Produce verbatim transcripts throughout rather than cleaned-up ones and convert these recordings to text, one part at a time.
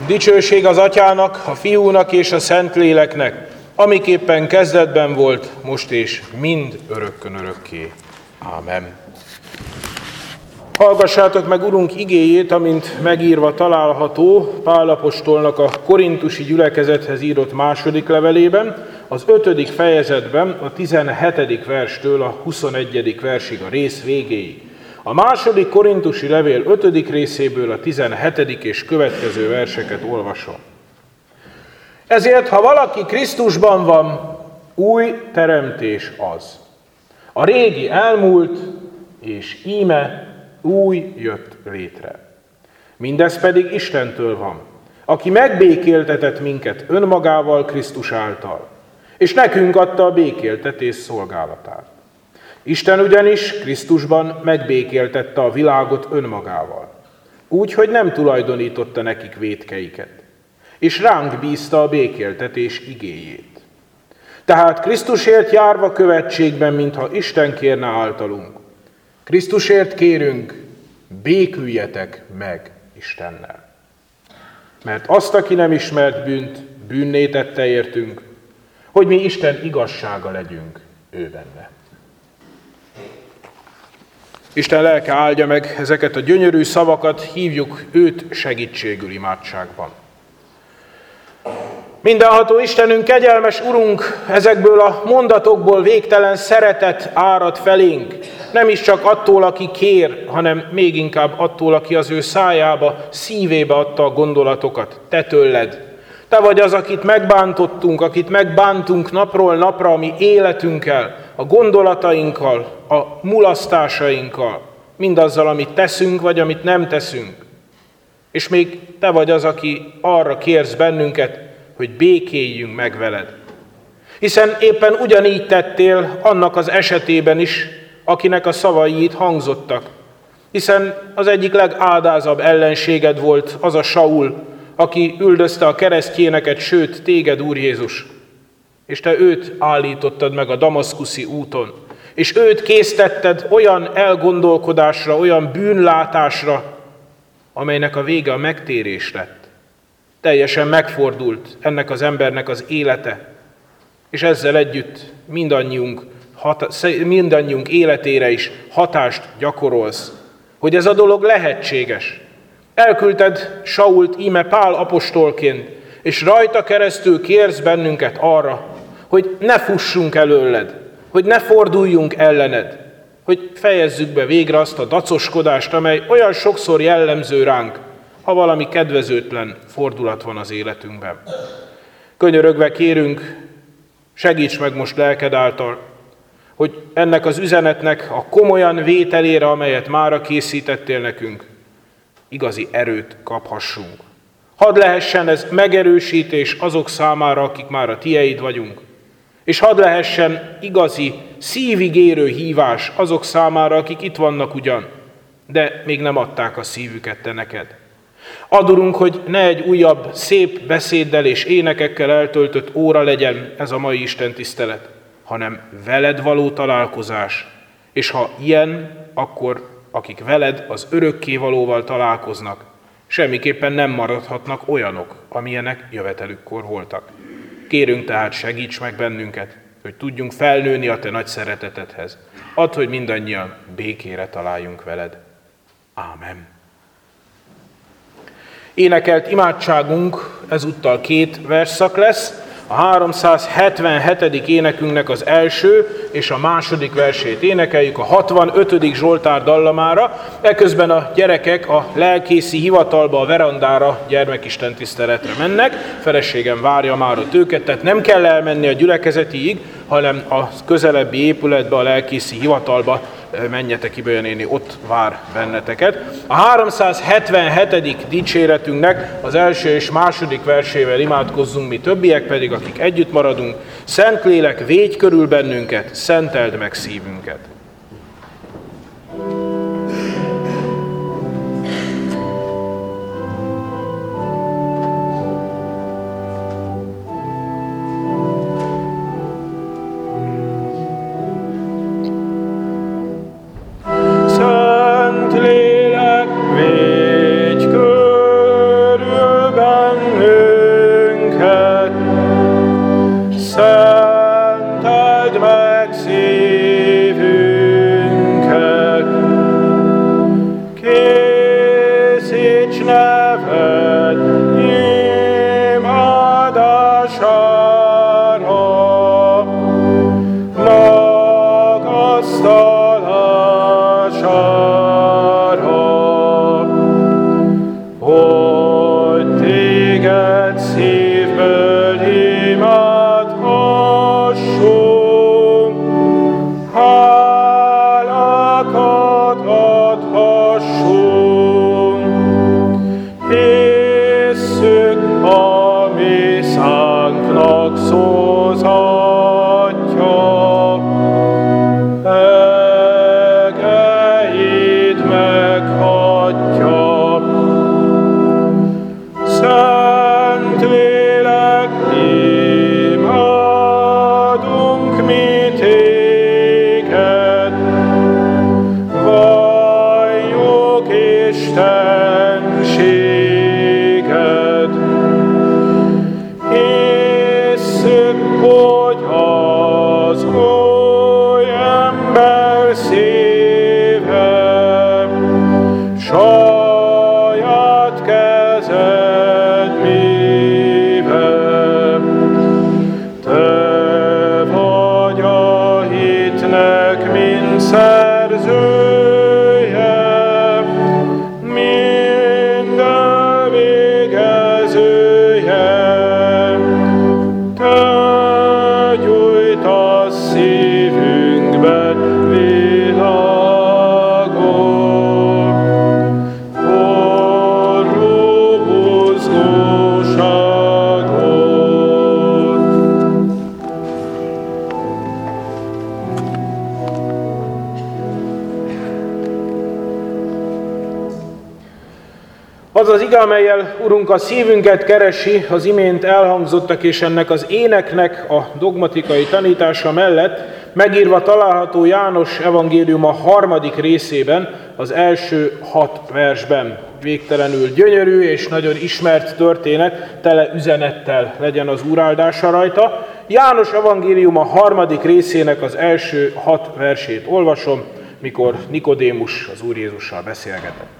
Dicsőség az Atyának, a Fiúnak és a Szentléleknek, amiképpen kezdetben volt, most és mind örökkön örökké. Ámen. Hallgassátok meg Urunk igéjét, amint megírva található Pál apostolnak a korintusi gyülekezethez írott második levelében, az ötödik fejezetben, a tizenhetedik verstől a huszonegyedik versig a rész végéig. A második korintusi levél ötödik részéből a tizenhetedik és következő verseket olvasom. Ezért, ha valaki Krisztusban van, új teremtés az. A régi elmúlt, és íme új jött létre. Mindez pedig Istentől van, aki megbékéltetett minket önmagával Krisztus által, és nekünk adta a békéltetés szolgálatát. Isten ugyanis Krisztusban megbékéltette a világot önmagával, úgy, hogy nem tulajdonította nekik vétkeiket, és ránk bízta a békéltetés igéjét. Tehát Krisztusért járva követségben, mintha Isten kérne általunk. Krisztusért kérünk, béküljetek meg Istennel. Mert azt, aki nem ismert bűnt, bűnné tette értünk, hogy mi Isten igazsága legyünk ő benne. Isten lelke áldja meg ezeket a gyönyörű szavakat, hívjuk őt segítségül imádságban. Mindenható Istenünk, kegyelmes Urunk, ezekből a mondatokból végtelen szeretet árad felénk, nem is csak attól, aki kér, hanem még inkább attól, aki az ő szájába, szívébe adta a gondolatokat, te tőled. Te vagy az, akit megbántottunk, akit megbántunk napról napra a mi életünkkel, a gondolatainkkal, a mulasztásainkkal, mindazzal, amit teszünk, vagy amit nem teszünk. És még te vagy az, aki arra kérsz bennünket, hogy békéljünk meg veled. Hiszen éppen ugyanígy tettél annak az esetében is, akinek a szavai itt hangzottak. Hiszen az egyik legádázabb ellenséged volt az a Saul, aki üldözte a keresztjéneket, sőt, téged, Úr Jézus. És te őt állítottad meg a damaszkuszi úton. És őt késztetted olyan elgondolkodásra, olyan bűnlátásra, amelynek a vége a megtérés lett. Teljesen megfordult ennek az embernek az élete, és ezzel együtt mindannyiunk, hat, mindannyiunk életére is hatást gyakorolsz, hogy ez a dolog lehetséges. Elküldted Sault íme Pál apostolként, és rajta keresztül kérsz bennünket arra, hogy ne fussunk előled, hogy ne forduljunk ellened, hogy fejezzük be végre azt a dacoskodást, amely olyan sokszor jellemző ránk, ha valami kedvezőtlen fordulat van az életünkben. Könyörögve kérünk, segíts meg most lelked által, hogy ennek az üzenetnek a komolyan vételére, amelyet mára készítettél nekünk, igazi erőt kaphassunk. Hadd lehessen ez megerősítés azok számára, akik már a tieid vagyunk, és hadd lehessen igazi, szívig érő hívás azok számára, akik itt vannak ugyan, de még nem adták a szívüket te neked. Add, Urunk, hogy ne egy újabb szép beszéddel és énekekkel eltöltött óra legyen ez a mai istentisztelet, hanem veled való találkozás, és ha ilyen, akkor akik veled az örökkévalóval találkoznak, semmiképpen nem maradhatnak olyanok, amilyenek jövetelükkor voltak. Kérünk tehát, segíts meg bennünket, hogy tudjunk felnőni a te nagy szeretetedhez. Add, hogy mindannyian békére találjunk veled. Ámen. Énekelt imádságunk ezúttal két versszak lesz. A háromszázhetvenhetedik énekünknek az első és a második versét énekeljük a hatvanötödik Zsoltár dallamára. Eközben a gyerekek a lelkészi hivatalba, a verandára gyermekistentiszteletre mennek. Feleségem várja már ott őket, tehát nem kell elmenni a gyülekezetiig, hanem a közelebbi épületbe, a lelkészi hivatalba menjetek, Ibolya néni, ott vár benneteket. A háromszázhetvenhetedik dicséretünknek az első és második versével imádkozzunk, mi többiek pedig, akik együtt maradunk. Szentlélek, védj körül bennünket, szenteld meg szívünket. Szentlélek, védj körül bennünket, Az az ige, amellyel Urunk a szívünket keresi, az imént elhangzottak, és ennek az éneknek a dogmatikai tanítása mellett megírva található János evangéliuma harmadik részében, az első hat versben. Végtelenül gyönyörű és nagyon ismert történet, tele üzenettel legyen az Úr áldása rajta. János evangéliuma harmadik részének az első hat versét olvasom, mikor Nikodémus az Úr Jézussal beszélgetett.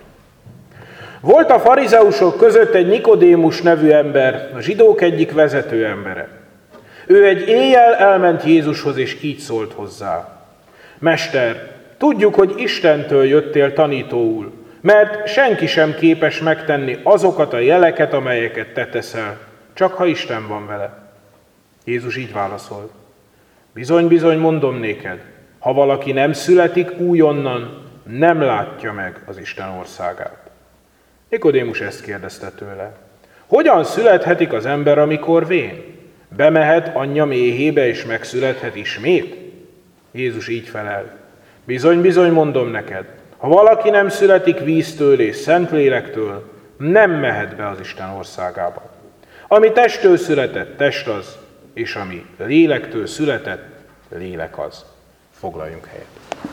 Volt a farizeusok között egy Nikodémus nevű ember, a zsidók egyik vezető embere. Ő egy éjjel elment Jézushoz, és így szólt hozzá. Mester, tudjuk, hogy Istentől jöttél tanítóul, mert senki sem képes megtenni azokat a jeleket, amelyeket te teszel, csak ha Isten van vele. Jézus így válaszolt. Bizony, bizony, mondom néked, ha valaki nem születik újonnan, nem látja meg az Isten országát. Nikodémus ezt kérdezte tőle. Hogyan születhetik az ember, amikor vén? Bemehet anyja méhébe, és megszülethet ismét? Jézus így felel. Bizony, bizony, mondom neked, ha valaki nem születik víztől és Szentlélektől, nem mehet be az Isten országába. Ami testtől született, test az, és ami lélektől született, lélek az. Foglaljunk helyet.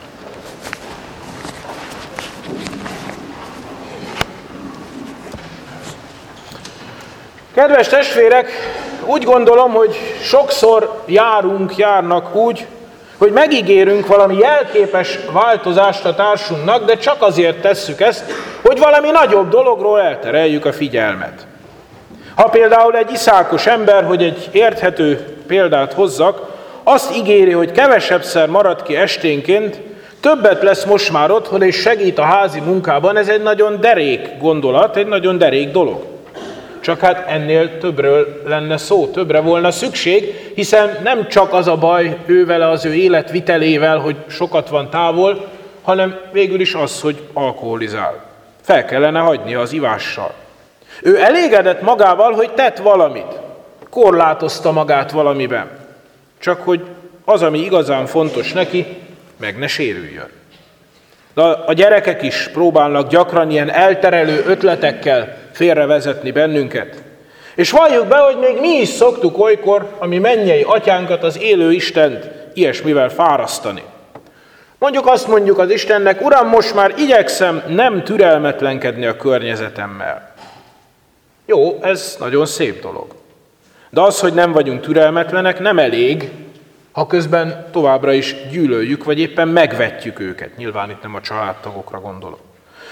Kedves testvérek, úgy gondolom, hogy sokszor járunk, járnak úgy, hogy megígérünk valami jelképes változást a társunknak, de csak azért tesszük ezt, hogy valami nagyobb dologról eltereljük a figyelmet. Ha például egy iszákos ember, hogy egy érthető példát hozzak, azt ígéri, hogy kevesebbszer marad ki esténként, többet lesz most már otthon, és segít a házi munkában, ez egy nagyon derék gondolat, egy nagyon derék dolog. Csak hát ennél többről lenne szó, többre volna szükség, hiszen nem csak az a baj ővele, az ő életvitelével, hogy sokat van távol, hanem végül is az, hogy alkoholizál. Fel kellene hagynia az ivással. Ő elégedett magával, hogy tett valamit, korlátozta magát valamiben. Csak hogy az, ami igazán fontos neki, meg ne sérüljön. De a gyerekek is próbálnak gyakran ilyen elterelő ötletekkel félrevezetni bennünket. És valljuk be, hogy még mi is szoktuk olykor a mi mennyei atyánkat, az élő Istent ilyesmivel fárasztani. Mondjuk azt mondjuk az Istennek, Uram, most már igyekszem nem türelmetlenkedni a környezetemmel. Jó, ez nagyon szép dolog. De az, hogy nem vagyunk türelmetlenek, nem elég, ha közben továbbra is gyűlöljük, vagy éppen megvetjük őket. Nyilván itt nem a családtagokra gondolok.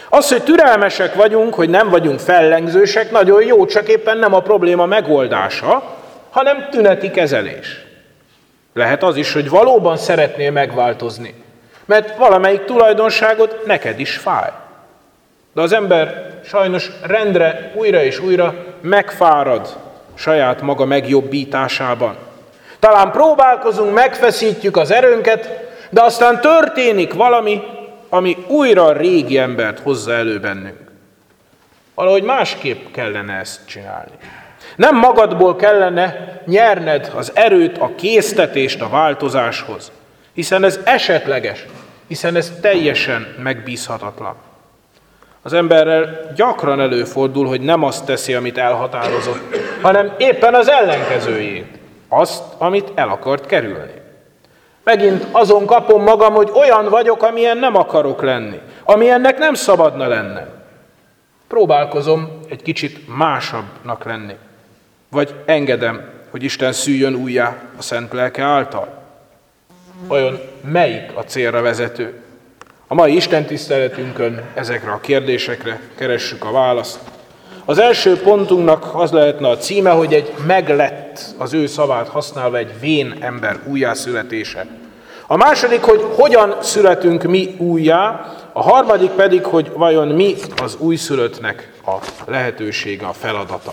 Az, hogy türelmesek vagyunk, hogy nem vagyunk fellengzősek, nagyon jó, csak éppen nem a probléma megoldása, hanem tüneti kezelés. Lehet az is, hogy valóban szeretnél megváltozni, mert valamelyik tulajdonságot neked is fáj. De az ember sajnos rendre újra és újra megfárad saját maga megjobbításában. Talán próbálkozunk, megfeszítjük az erőnket, de aztán történik valami, ami újra a régi embert hozza elő bennünk. Valahogy másképp kellene ezt csinálni. Nem magadból kellene nyerned az erőt, a késztetést a változáshoz, hiszen ez esetleges, hiszen ez teljesen megbízhatatlan. Az emberrel gyakran előfordul, hogy nem azt teszi, amit elhatározott, hanem éppen az ellenkezőjét, azt, amit el akart kerülni. Megint azon kapom magam, hogy olyan vagyok, amilyen nem akarok lenni, amilyennek nem szabadna lennem. Próbálkozom egy kicsit másabbnak lenni, vagy engedem, hogy Isten szüljön újjá a szent lelke által. Vajon melyik a célra vezető? A mai istentiszteletünkön ezekre a kérdésekre keressük a választ. Az első pontunknak az lehetne a címe, hogy egy meglett, az ő szavát használva, egy vén ember újjászületése. A második, hogy hogyan születünk mi újjá, a harmadik pedig, hogy vajon mi az újszülöttnek a lehetősége, a feladata.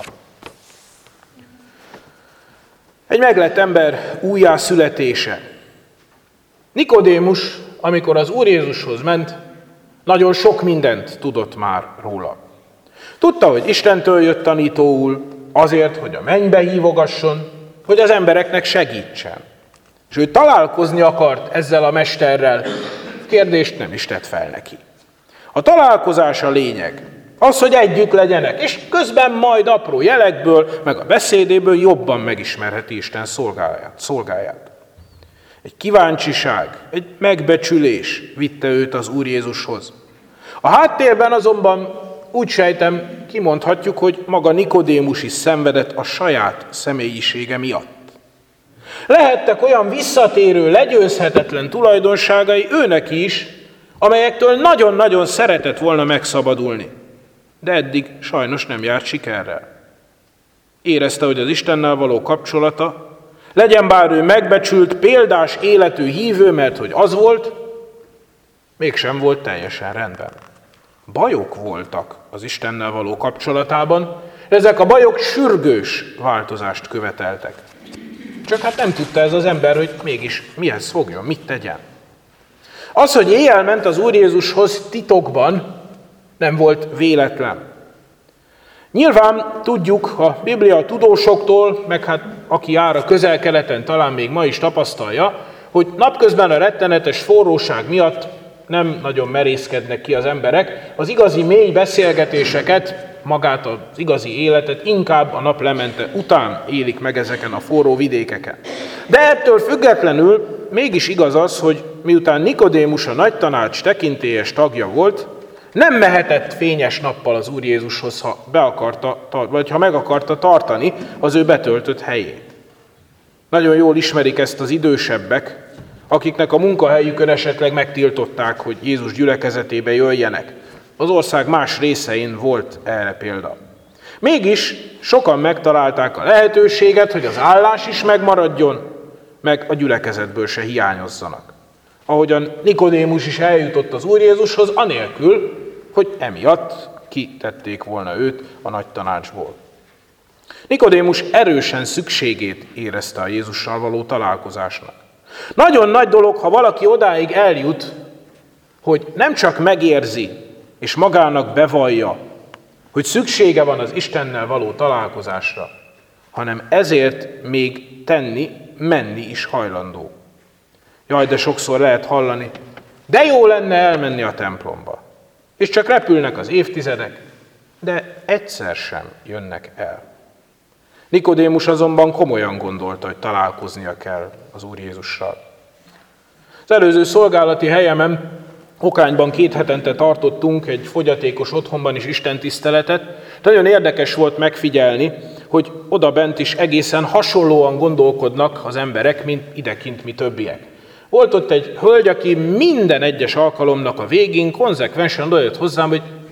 Egy meglett ember újjászületése. Nikodémus, amikor az Úr Jézushoz ment, nagyon sok mindent tudott már róla. Tudta, hogy Istentől jött tanítóul, azért, hogy a mennybe hívogasson, hogy az embereknek segítsen. És ő találkozni akart ezzel a mesterrel, kérdést nem is tett fel neki. A találkozás a lényeg. Az, hogy együtt legyenek, és közben majd apró jelekből, meg a beszédéből jobban megismerheti Isten szolgáját. szolgáját. Egy kíváncsiság, egy megbecsülés vitte őt az Úr Jézushoz. A háttérben azonban úgy sejtem, kimondhatjuk, hogy maga Nikodémus is szenvedett a saját személyisége miatt. Lehettek olyan visszatérő, legyőzhetetlen tulajdonságai őnek is, amelyektől nagyon-nagyon szeretett volna megszabadulni, de eddig sajnos nem járt sikerrel. Érezte, hogy az Istennel való kapcsolata, legyen bár ő megbecsült, példás életű hívő, mert hogy az volt, mégsem volt teljesen rendben. Bajok voltak az Istennel való kapcsolatában, de ezek a bajok sürgős változást követeltek. Csak hát nem tudta ez az ember, hogy mégis mihez fogjon, mit tegyen. Az, hogy éjjel ment az Úr Jézushoz titokban, nem volt véletlen. Nyilván tudjuk a Biblia tudósoktól, meg hát aki jár a Közel-Keleten, talán még ma is tapasztalja, hogy napközben a rettenetes forróság miatt nem nagyon merészkednek ki az emberek, az igazi mély beszélgetéseket, magát az igazi életet inkább a nap lemente után élik meg ezeken a forró vidékeken. De ettől függetlenül mégis igaz az, hogy miután Nikodémus a nagy tanács tekintélyes tagja volt, nem mehetett fényes nappal az Úr Jézushoz, ha be akarta, vagy ha meg akarta tartani az ő betöltött helyét. Nagyon jól ismerik ezt az idősebbek, akiknek a munkahelyükön esetleg megtiltották, hogy Jézus gyülekezetébe jöjjenek. Az ország más részein volt erre példa. Mégis sokan megtalálták a lehetőséget, hogy az állás is megmaradjon, meg a gyülekezetből se hiányozzanak. Ahogyan Nikodémus is eljutott az Úr Jézushoz, anélkül, hogy emiatt kitették volna őt a nagy tanácsból. Nikodémus erősen szükségét érezte a Jézussal való találkozásnak. Nagyon nagy dolog, ha valaki odáig eljut, hogy nem csak megérzi és magának bevallja, hogy szüksége van az Istennel való találkozásra, hanem ezért még tenni, menni is hajlandó. Jaj, de sokszor lehet hallani, de jó lenne elmenni a templomba. És csak repülnek az évtizedek, de egyszer sem jönnek el. Nikodémus azonban komolyan gondolta, hogy találkoznia kell az Úr Jézussal. Az előző szolgálati helyemen, Okányban két hetente tartottunk egy fogyatékos otthonban is istentiszteletet. Nagyon érdekes volt megfigyelni, hogy oda bent is egészen hasonlóan gondolkodnak az emberek, mint idekint mi többiek. Volt ott egy hölgy, aki minden egyes alkalomnak a végén konzekvensen odajött hozzám, hogy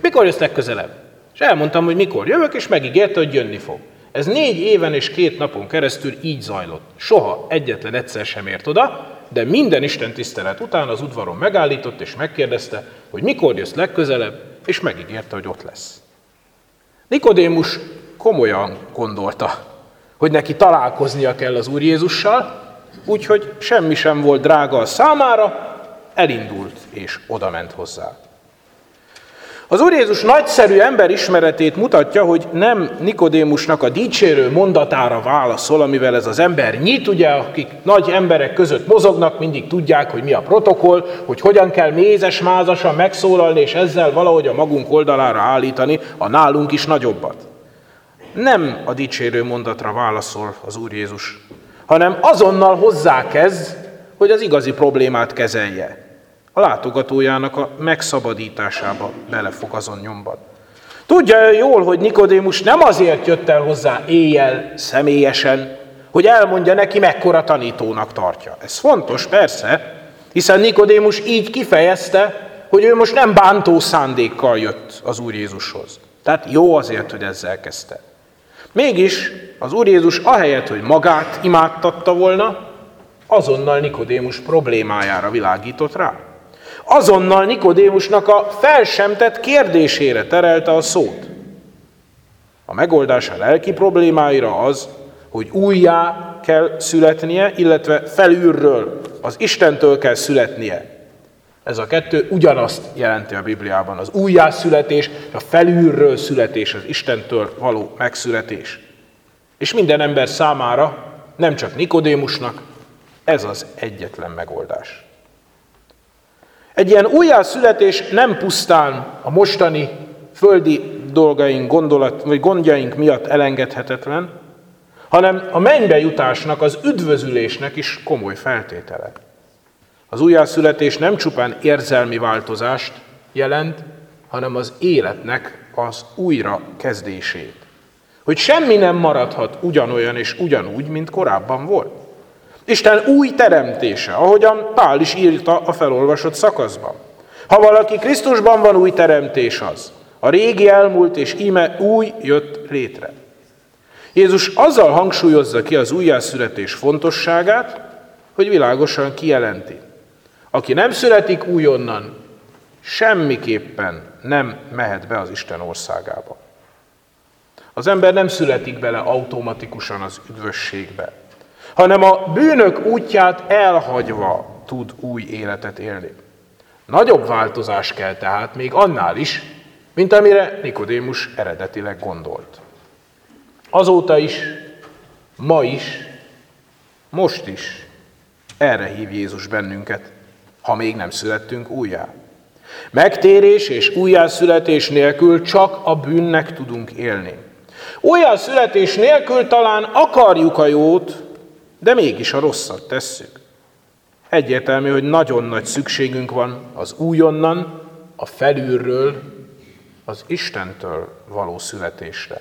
mikor jössz legközelebb? És elmondtam, hogy mikor jövök, és megígérte, hogy jönni fog. Ez négy éven és két napon keresztül így zajlott. Soha egyetlen egyszer sem ért oda, de minden Isten tisztelet után az udvaron megállított, és megkérdezte, hogy mikor jössz legközelebb, és megígérte, hogy ott lesz. Nikodémus komolyan gondolta, hogy neki találkoznia kell az Úr Jézussal, úgyhogy semmi sem volt drága a számára, elindult és odament hozzá. Az Úr Jézus nagyszerű emberismeretét mutatja, hogy nem Nikodémusnak a dicsérő mondatára válaszol, amivel ez az ember nyit, ugye, akik nagy emberek között mozognak, mindig tudják, hogy mi a protokoll, hogy hogyan kell mézes-mázasan megszólalni, és ezzel valahogy a magunk oldalára állítani a nálunk is nagyobbat. Nem a dicsérő mondatra válaszol az Úr Jézus, hanem azonnal hozzákezd, hogy az igazi problémát kezelje. A látogatójának a megszabadításába belefog azon nyomban. Tudja jól, hogy Nikodémus nem azért jött el hozzá éjjel személyesen, hogy elmondja neki, mekkora tanítónak tartja. Ez fontos, persze, hiszen Nikodémus így kifejezte, hogy ő most nem bántó szándékkal jött az Úr Jézushoz. Tehát jó azért, hogy ezzel kezdte. Mégis az Úr Jézus ahelyett, hogy magát imádtatta volna, azonnal Nikodémus problémájára világított rá. Azonnal Nikodémusnak a fel sem tett kérdésére terelte a szót. A megoldás a lelki problémáira az, hogy újjá kell születnie, illetve felülről, az Istentől kell születnie. Ez a kettő ugyanazt jelenti a Bibliában, az újjászületés, a felülről születés, az Istentől való megszületés. És minden ember számára, nem csak Nikodémusnak, ez az egyetlen megoldás. Egy ilyen újjászületés nem pusztán a mostani földi dolgaink, gondolat, vagy gondjaink miatt elengedhetetlen, hanem a mennybe jutásnak, az üdvözülésnek is komoly feltétele. Az újjászületés nem csupán érzelmi változást jelent, hanem az életnek az újra kezdését. Hogy semmi nem maradhat ugyanolyan és ugyanúgy, mint korábban volt. Isten új teremtése, ahogyan Pál is írta a felolvasott szakaszban. Ha valaki Krisztusban van, új teremtés az. A régi elmúlt, és íme új jött létre. Jézus azzal hangsúlyozza ki az újjászületés fontosságát, hogy világosan kijelenti. Aki nem születik újonnan, semmiképpen nem mehet be az Isten országába. Az ember nem születik bele automatikusan az üdvösségbe, hanem a bűnök útját elhagyva tud új életet élni. Nagyobb változás kell tehát még annál is, mint amire Nikodémus eredetileg gondolt. Azóta is, ma is, most is erre hív Jézus bennünket, ha még nem születtünk újjá. Megtérés és újjászületés nélkül csak a bűnnek tudunk élni. Újjászületés nélkül talán akarjuk a jót, de mégis a rosszat tesszük. Egyértelmű, hogy nagyon nagy szükségünk van az újonnan, a felülről, az Istentől való születésre.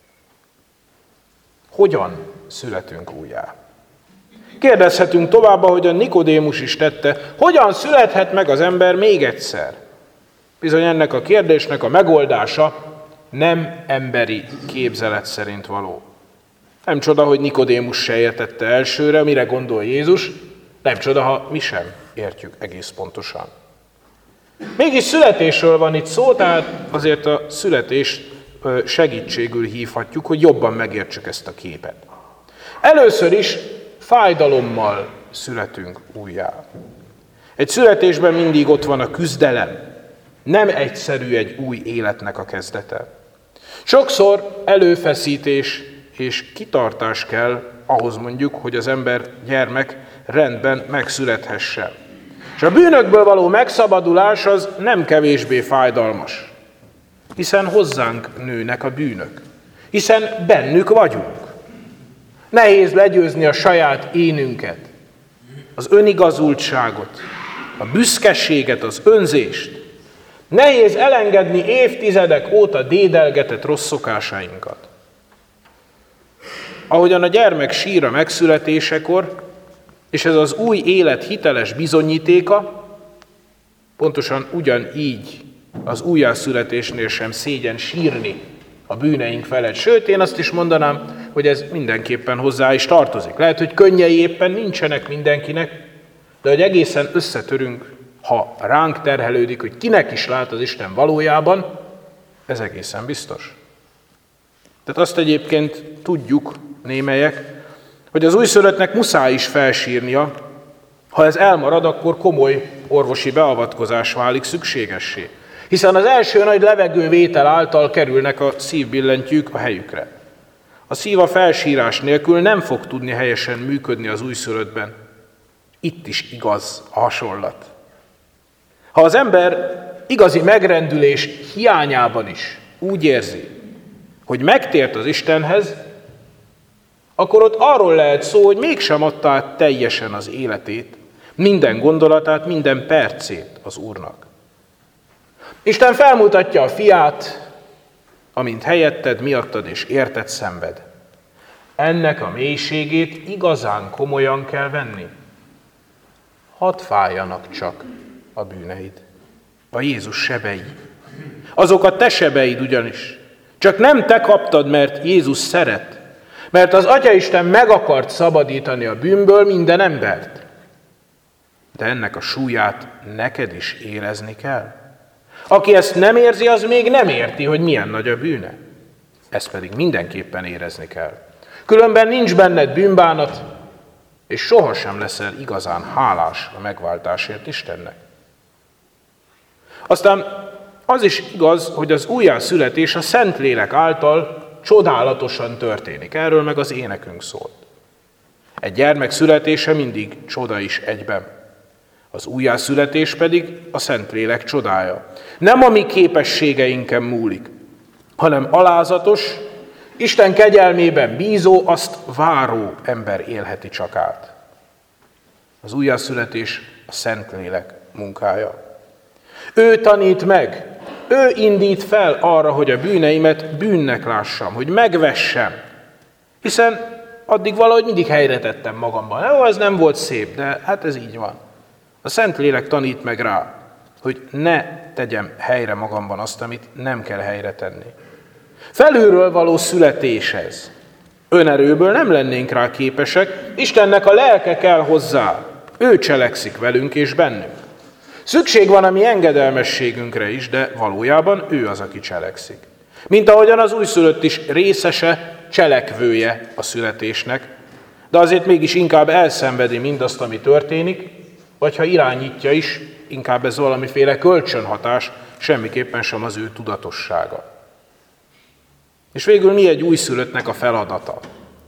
Hogyan születünk újjá? Kérdezhetünk tovább, ahogy a Nikodémus is tette, hogyan születhet meg az ember még egyszer? Bizony ennek a kérdésnek a megoldása nem emberi képzelet szerint való. Nem csoda, hogy Nikodémus se értette elsőre, mire gondol Jézus, nem csoda, ha mi sem értjük egész pontosan. Mégis születésről van itt szó, tehát azért a születést segítségül hívhatjuk, hogy jobban megértsük ezt a képet. Először is fájdalommal születünk újjá. Egy születésben mindig ott van a küzdelem. Nem egyszerű egy új életnek a kezdete. Sokszor előfeszítés és kitartás kell ahhoz mondjuk, hogy az ember gyermek rendben megszülethessen. És a bűnökből való megszabadulás az nem kevésbé fájdalmas, hiszen hozzánk nőnek a bűnök, hiszen bennük vagyunk. Nehéz legyőzni a saját énünket, az önigazultságot, a büszkeséget, az önzést. Nehéz elengedni évtizedek óta dédelgetett rossz szokásainkat. Ahogyan a gyermek sír a megszületésekor, és ez az új élet hiteles bizonyítéka, pontosan ugyanígy az újjászületésnél sem szégyen sírni a bűneink felett. Sőt, én azt is mondanám, hogy ez mindenképpen hozzá is tartozik. Lehet, hogy könnyei éppen nincsenek mindenkinek, de hogy egészen összetörünk, ha ránk terhelődik, hogy kinek is lát az Isten valójában, ez egészen biztos. Tehát azt egyébként tudjuk, némelyek, hogy az újszülöttnek muszáj is felsírnia, ha ez elmarad, akkor komoly orvosi beavatkozás válik szükségessé. Hiszen az első nagy levegővétel által kerülnek a szívbillentyűk a helyükre. A szív a felsírás nélkül nem fog tudni helyesen működni az újszülöttben. Itt is igaz a hasonlat. Ha az ember igazi megrendülés hiányában is úgy érzi, hogy megtért az Istenhez, akkor ott arról lehet szó, hogy mégsem adta át teljesen az életét, minden gondolatát, minden percét az Úrnak. Isten felmutatja a fiát, amint helyetted, miattad és érted szenved. Ennek a mélységét igazán komolyan kell venni. Hadd fájjanak csak a bűneid, a Jézus sebei. Azok a te sebeid ugyanis. Csak nem te kaptad, mert Jézus szeret, mert az Atyaisten meg akart szabadítani a bűnből minden embert. De ennek a súlyát neked is érezni kell. Aki ezt nem érzi, az még nem érti, hogy milyen nagy a bűne. Ezt pedig mindenképpen érezni kell. Különben nincs benned bűnbánat, és sohasem leszel igazán hálás a megváltásért Istennek. Aztán az is igaz, hogy az újjászületés a Szentlélek által csodálatosan történik. Erről meg az énekünk szólt. Egy gyermek születése mindig csoda is egyben. Az újjászületés pedig a Szentlélek csodája. Nem a mi képességeinken múlik, hanem alázatos, Isten kegyelmében bízó, azt váró ember élheti csak át. Az újjászületés a Szentlélek munkája. Ő tanít meg, ő indít fel arra, hogy a bűneimet bűnnek lássam, hogy megvessem. Hiszen addig valahogy mindig helyre tettem magamban. Jó, ez nem volt szép, de hát ez így van. A Szentlélek tanít meg rá, hogy ne tegyem helyre magamban azt, amit nem kell helyre tenni. Felülről való születés ez. Önerőből nem lennénk rá képesek, Istennek a lelke kell hozzá. Ő cselekszik velünk és bennünk. Szükség van a mi engedelmességünkre is, de valójában ő az, aki cselekszik. Mint ahogyan az újszülött is részese, cselekvője a születésnek, de azért mégis inkább elszenvedi mindazt, ami történik, vagy ha irányítja is, inkább ez valamiféle kölcsönhatás, semmiképpen sem az ő tudatossága. És végül mi egy újszülöttnek a feladata?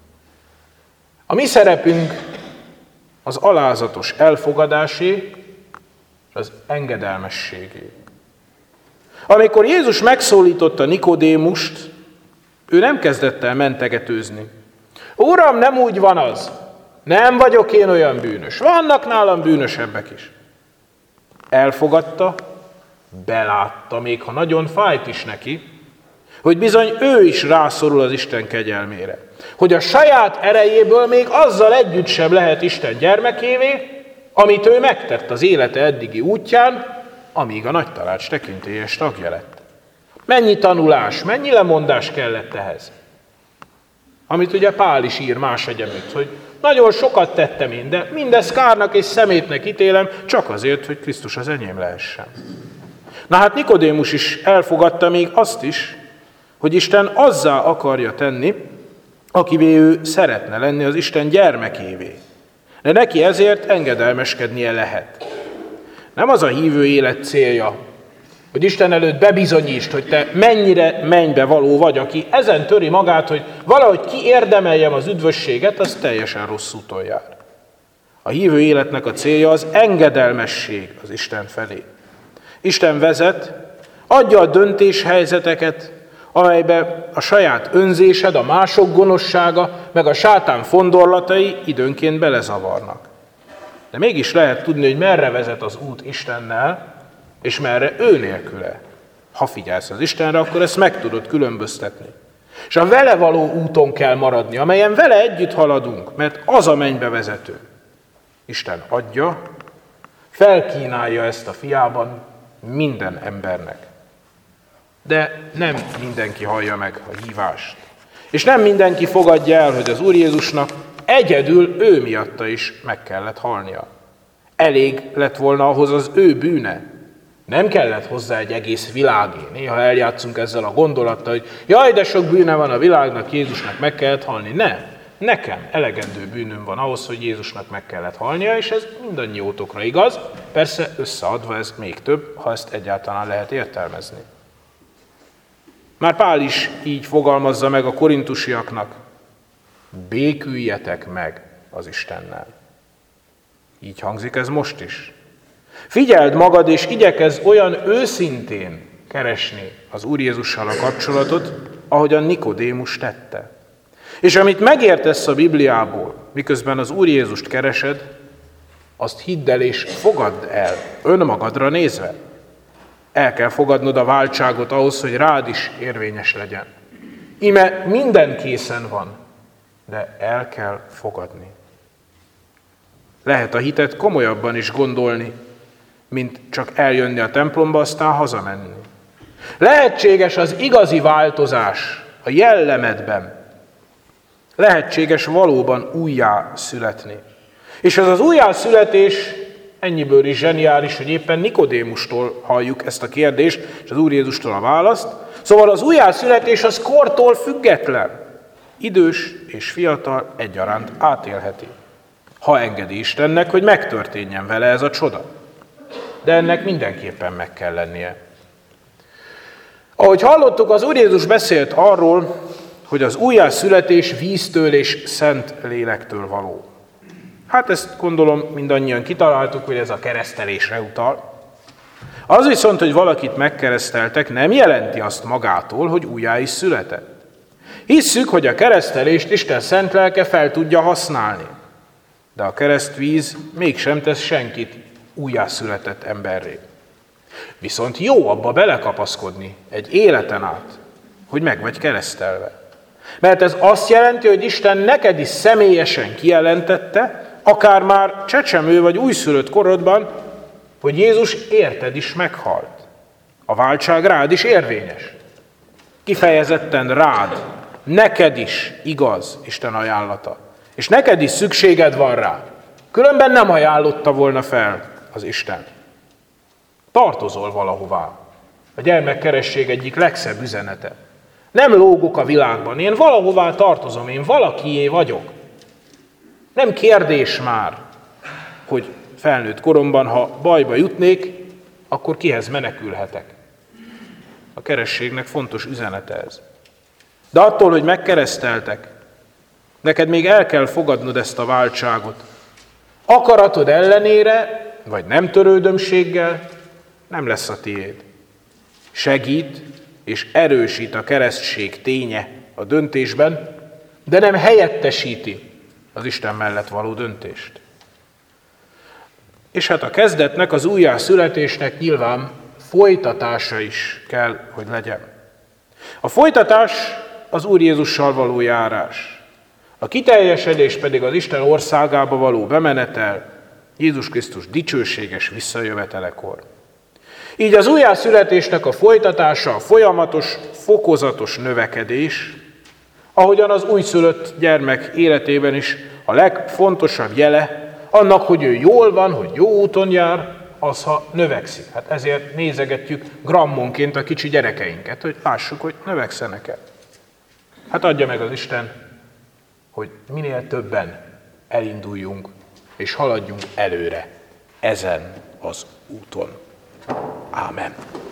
A mi szerepünk az alázatos elfogadásé, az engedelmességé. Amikor Jézus megszólította Nikodémust, ő nem kezdett el mentegetőzni. Uram, nem úgy van az. Nem vagyok én olyan bűnös. Vannak nálam bűnösebbek is. Elfogadta, belátta, még ha nagyon fájt is neki, hogy bizony ő is rászorul az Isten kegyelmére. Hogy a saját erejéből még azzal együtt sem lehet Isten gyermekévé, amit ő megtett az élete eddigi útján, amíg a Nagytanács tekintélyes tagja lett. Mennyi tanulás, mennyi lemondás kellett ehhez? Amit ugye Pál is ír más egyebütt, hogy nagyon sokat tettem én, de mindezt kárnak és szemétnek ítélem, csak azért, hogy Krisztus az enyém lehessen. Na hát Nikodémus is elfogadta még azt is, hogy Isten azzá akarja tenni, akivé ő szeretne lenni, az Isten gyermekévé. De neki ezért engedelmeskednie lehet. Nem az a hívő élet célja, hogy Isten előtt bebizonyítsd, hogy te mennyire mennybe való vagy, aki ezen töri magát, hogy valahogy kiérdemeljem az üdvösséget, az teljesen rossz úton jár. A hívő életnek a célja az engedelmesség az Isten felé. Isten vezet, adja a döntéshelyzeteket, amelybe a saját önzésed, a mások gonoszsága, meg a sátán fondorlatai időnként belezavarnak. De mégis lehet tudni, hogy merre vezet az út Istennel, és merre ő nélküle. Ha figyelsz az Istenre, akkor ezt meg tudod különböztetni. És a vele való úton kell maradni, amelyen vele együtt haladunk, mert az a mennybe vezető. Isten adja, felkínálja ezt a fiában minden embernek. De nem mindenki hallja meg a hívást. És nem mindenki fogadja el, hogy az Úr Jézusnak egyedül ő miatta is meg kellett halnia. Elég lett volna ahhoz az ő bűne. Nem kellett hozzá egy egész világé. Néha eljátszunk ezzel a gondolattal, hogy jaj, de sok bűne van a világnak, Jézusnak meg kellett halni. Nem. Nekem elegendő bűnöm van ahhoz, hogy Jézusnak meg kellett halnia, és ez mindannyiótokra igaz. Persze összeadva ez még több, ha ezt egyáltalán lehet értelmezni. Már Pál is így fogalmazza meg a korintusiaknak: béküljetek meg az Istennel. Így hangzik ez most is. Figyeld magad, és igyekezz olyan őszintén keresni az Úr Jézussal a kapcsolatot, ahogyan Nikodémus tette. És amit megértesz a Bibliából, miközben az Úr Jézust keresed, azt hidd el és fogadd el önmagadra nézve. El kell fogadnod a váltságot ahhoz, hogy rád is érvényes legyen. Íme minden készen van, de el kell fogadni. Lehet a hitet komolyabban is gondolni, mint csak eljönni a templomba, aztán hazamenni. Lehetséges az igazi változás a jellemedben. Lehetséges valóban újjá születni. És ez az újjászületés ennyiből is zseniális, hogy éppen Nikodémustól halljuk ezt a kérdést, és az Úr Jézustól a választ. Szóval az újjászületés az kortól független. Idős és fiatal egyaránt átélheti. Ha engedi Istennek, hogy megtörténjen vele ez a csoda. De ennek mindenképpen meg kell lennie. Ahogy hallottuk, az Úr Jézus beszélt arról, hogy az újjászületés víztől és szent lélektől való. Hát ezt gondolom mindannyian kitaláltuk, hogy ez a keresztelésre utal. Az viszont, hogy valakit megkereszteltek, nem jelenti azt magától, hogy újjá is született. Hisszük, hogy a keresztelést Isten szent lelke fel tudja használni. De a keresztvíz mégsem tesz senkit újjászületett emberré. Viszont jó abba belekapaszkodni egy életen át, hogy meg vagy keresztelve. Mert ez azt jelenti, hogy Isten neked is személyesen kijelentette, akár már csecsemő vagy újszülött korodban, hogy Jézus érted is meghalt. A váltság rád is érvényes. Kifejezetten rád, neked is igaz Isten ajánlata. És neked is szükséged van rá. Különben nem ajánlotta volna fel az Isten. Tartozol valahová. A gyermekkeresség egyik legszebb üzenete. Nem lógok a világban, én valahová tartozom, én valakié vagyok. Nem kérdés már, hogy felnőtt koromban, ha bajba jutnék, akkor kihez menekülhetek. A kerességnek fontos üzenete ez. De attól, hogy megkereszteltek, neked még el kell fogadnod ezt a váltságot. Akaratod ellenére, vagy nem törődömséggel, nem lesz a tiéd. Segít és erősít a keresztség ténye a döntésben, de nem helyettesíti az Isten mellett való döntést. És hát a kezdetnek, az újjászületésnek nyilván folytatása is kell, hogy legyen. A folytatás az Úr Jézussal való járás. A kiteljesedés pedig az Isten országába való bemenetel, Jézus Krisztus dicsőséges visszajövetelekor. Így az újjászületésnek a folytatása a folyamatos, fokozatos növekedés, ahogyan az újszülött gyermek életében is a legfontosabb jele annak, hogy ő jól van, hogy jó úton jár, az, ha növekszik. Hát ezért nézegetjük grammonként a kicsi gyerekeinket, hogy lássuk, hogy növekszenek-e. Hát adja meg az Isten, hogy minél többen elinduljunk és haladjunk előre ezen az úton. Ámen.